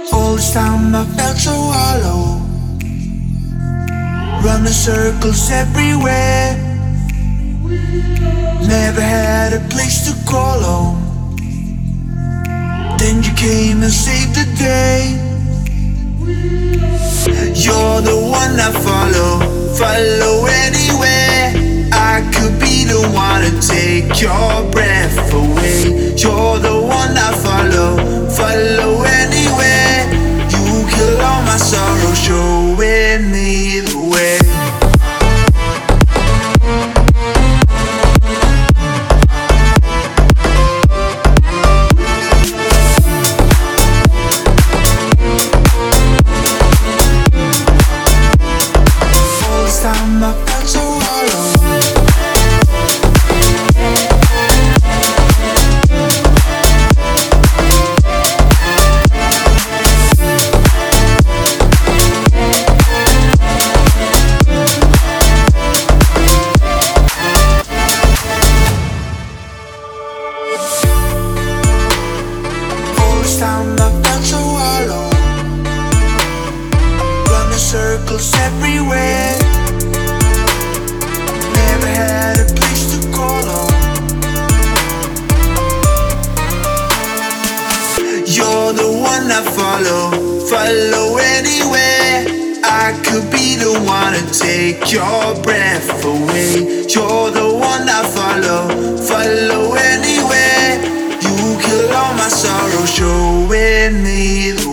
All this time I felt so hollow, running circles everywhere. Never had a place to call home. Then you came and saved the day. You're the one I follow anywhere. I could be the one to take your breath away. You're the one I follow anywhere. You kill all my sorrow, showing me the way. I felt so hollow. All this time I felt so hollow, running circles everywhere. Never had a place to call home. You're the one I follow anywhere. I could be the one to take your breath away. You're the one I follow anywhere. You kill all my sorrow, showing me the